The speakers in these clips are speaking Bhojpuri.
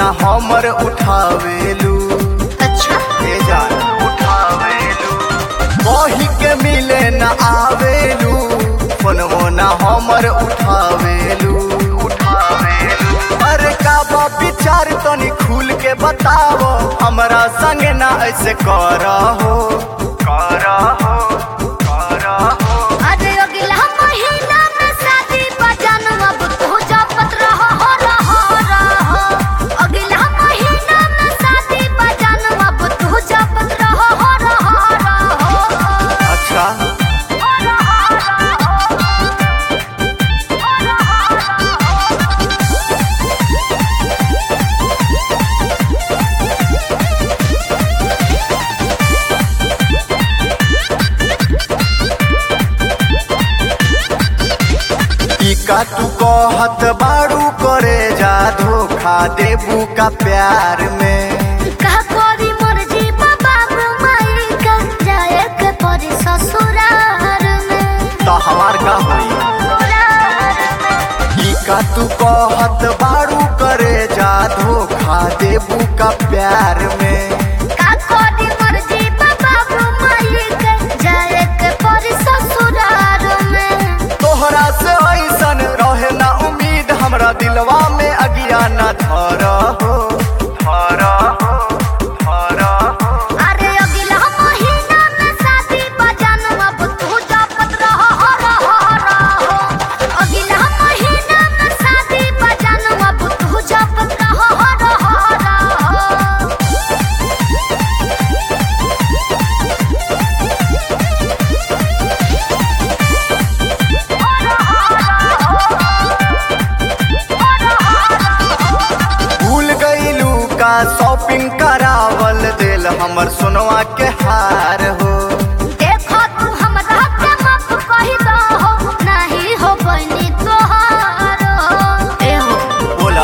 हमर उठावेलू। अच्छा ए जान उठावेलू, कही के मिले न आवेलू, फोनवो न हमर उठावेलू। अरे का बा विचार तनी खुल के बताओ, हमरा संग ना ऐसे करहो करहो करहो। अरे अगला महीना में शादी बजन अब तू जपत रहो रहो। अगला महीना में शादी बजन अब तू जपत रहो रहो। अच्छा का तू कहत बारू करे जा, धोखा देबू का प्यार में। कहा कोरी मर्जी बाबा माई का जाए के परी ससुराल में। तो हमार का होई ई का तू कहत बारू करे जा, धोखा देबू का प्यार में। का कोरी मर्जी बाबा माई का जाए के परी ससुराल में। तोहरा से ऐसन रहे ना उम्मीद, हमरा दिलवा में अगिया न धरहो धरहो धरहो। अरे अगला महीना में शादी बजन अब तू जपत रहो रहो। अगला महीना में शादी बजन अब तू जपत रहो रहो। भूल गईलू का शॉपिंग करावल दिल हमर सोनवा के हार हो। देखो तू हमरा के माफ कहि दहो, नहीं हो बनी तोहार ए हो बोला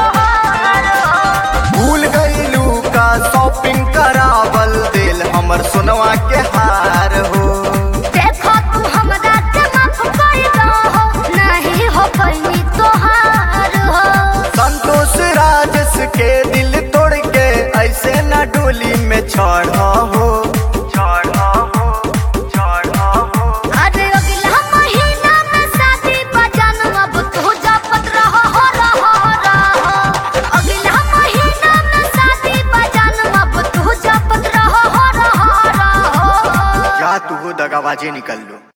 भूल गईलू का शॉपिंग करावल दिल हमर सोनवा के हार हो। देखो तू हमरा के माफ कहि दहो, नहीं हो बनी तोहार हो। संतोष राजस के दिल तोड़ के ऐसे न डोली में चढ़ो चढ़ो चढ़ो। अरे अगला महीना में शादी बजन अब तू जपत रहो रहो। अगला महीना में शादी बजन अब तू जपत रहो रहो। जा तू दगाबाजी निकल लो।